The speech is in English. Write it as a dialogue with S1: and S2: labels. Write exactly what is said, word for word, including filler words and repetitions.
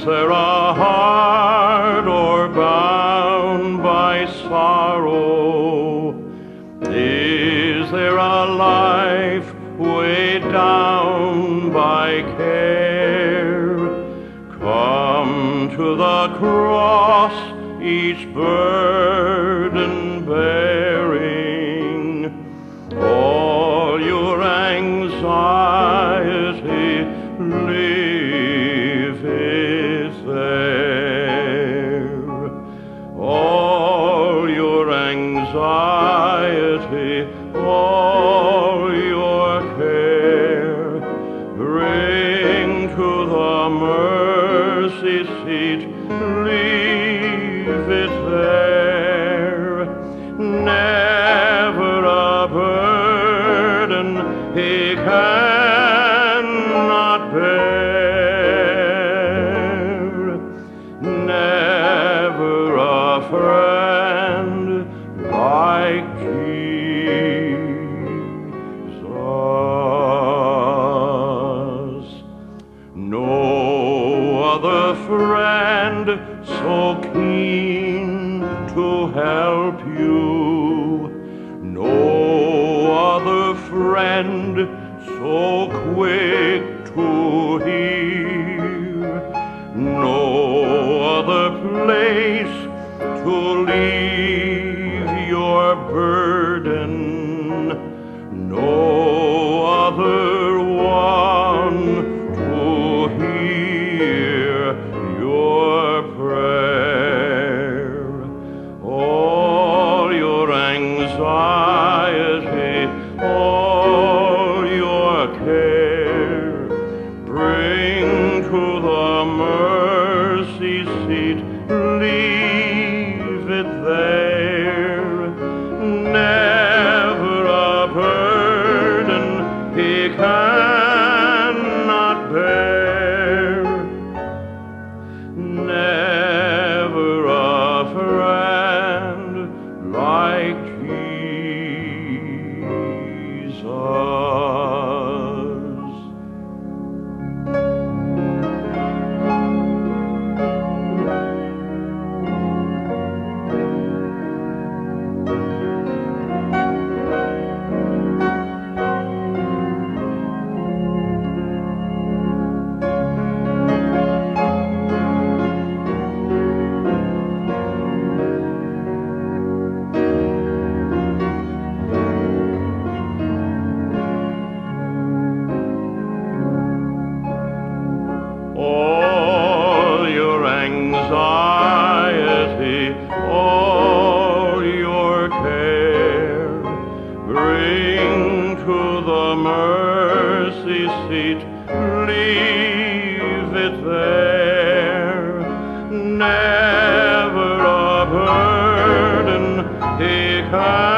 S1: Is there a heart o'erbound by sorrow? Is there a life weighed down by care? Come to the cross, each burden bearing, all your anxiety leave it there. All your anxiety, all your care, bring to the mercy seat, leave it there. Never a burden he cannot bear, never a friend like Jesus. No other friend so keen to help you, no other friend so quick to hear, no other place to leave your burden, no other one to hear your prayer. All your anxiety, all your care, bring to the mercy seat, leave it there. Never a burden he cannot bear, never a friend like Jesus. All your anxiety, all your care, bring to the mercy seat, leave it there. Never a burden he can